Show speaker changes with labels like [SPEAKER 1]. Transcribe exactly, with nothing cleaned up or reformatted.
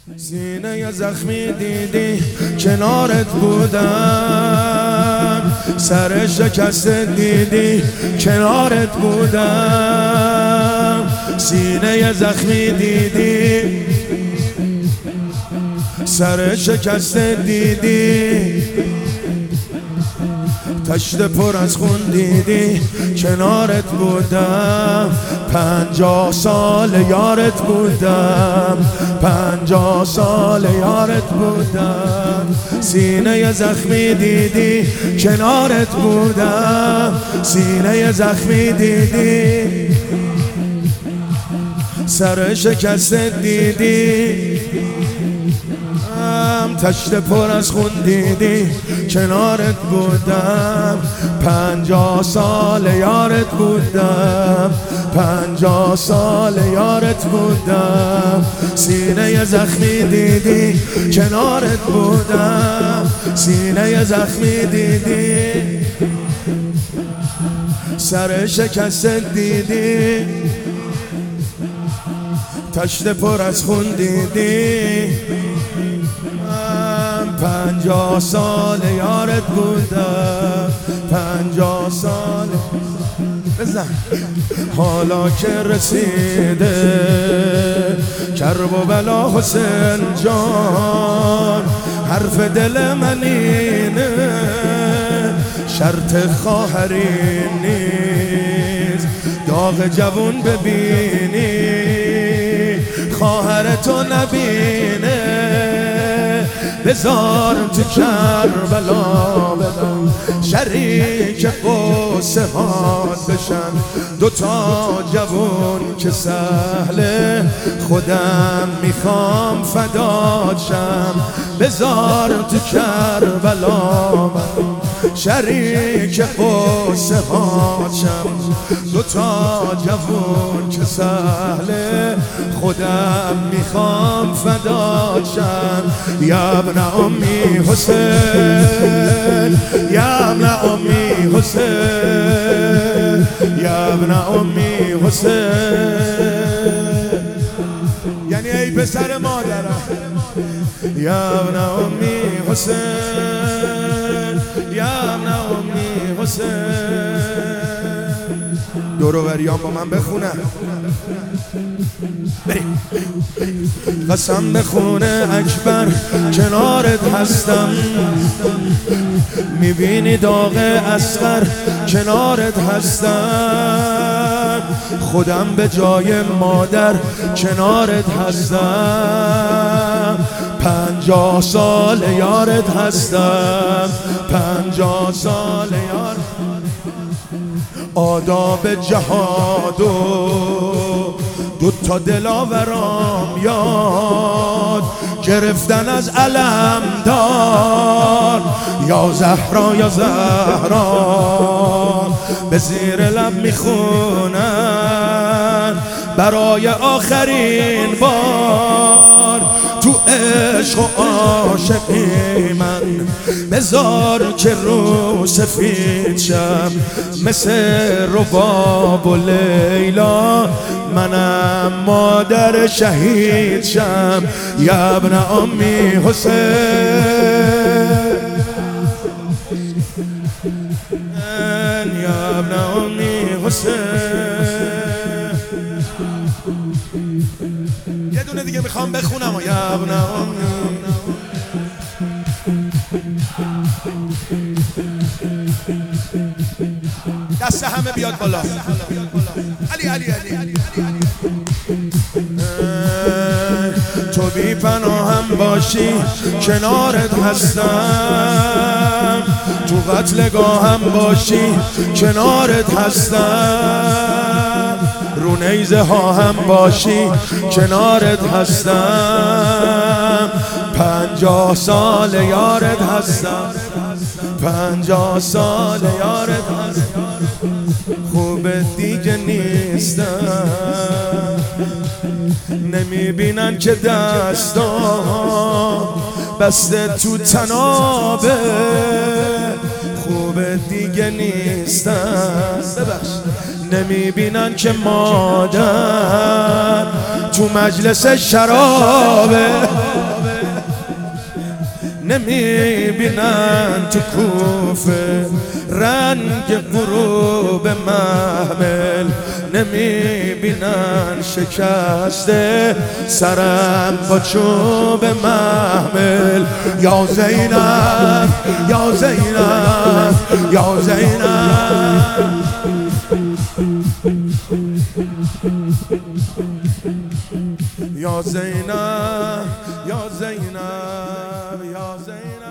[SPEAKER 1] سینه زخمی دیدی کنارت بودم، سر شکست دیدی کنارت بودم. سینه زخمی دیدی سر شکست دیدی، تشت پر از خون دیدی کنارت بودم. پنجاه سال یارت بودم، پنجاه سال یارت بودم. سینه زخمی دیدی کنارت بودم، سینه زخمی دیدی سر شکست دیدی، تشت پر از خون دیدی کنارت بودم. پنجاه سال یارت بودم، پنجاه سال یارت بودم. سینه زخمی دیدی کنارت بودم، سینه زخمی دیدی سر شکست دیدی، تشت پر از خون دیدی. پنجاه سال یارت بودم، پنجاه سال. بزن حالا که رسیده کرب و بلا حسین جان، حرف دل من اینه شرط خواهری نیست. داغ جوون ببینی خواهرتو نبینه، بذار تو کربلا بدم شریک قصه هات بشن. دوتا جوون که سهله خودم میخوام فدات شم. بذار تو کربلا بدم شریک قصه هات شم. دوتا جوون که سهله خودم میخوام فدات شم. یا ابن امی حسین، یا ابن امی حسین، یا ابن امی حسین، یعنی ای پسر مادرم. یا ابن امی حسین، یا ابن امی حسین. دوروبریان با من بخونن بریم. قسم به خونه اکبر کنارت هستم، میبینی داغ اصغر کنارت هستم. خودم به جای مادر کنارت هستم. پنجاه سال یارت هستم، پنجاه سال یارت. آداب جهاد و دوتا دلاورام یاد گرفتن از علم دار. یا زهرا یا زهرا به زیر لب میخونن برای آخرین بار. تو عشق و عاشقی من بذار که رو سفید شم، مثل رباب و لیلا منم مادر شهید شم. یا ابن امی حسین، یا ابن امی حسین. یه دونه دیگه میخوام بخونم. یا ابن امی دست همه بیاد بالا. علی علی علی. تو بی پناهم باشی کنارت هستم، تو قتلگاهم باشی کنارت هستم. رو نیزه ها هم باشی کنارت هستم. پنجاه سال یارت هستم، پنجاه سال یارت هستم. خوب دیگه نیستم، نمیبینن که دستام بسته تو تنابه. خوب دیگه نیستم، نمیبینن که مادر تو مجلس شرابه، نمیبینن تو کوفه رنگ غروب محمل، نمیبینن شکسته سرم با چوب محمل. یا زینب یا زینب یا زینب، یا زینب یا زینب یا زینب.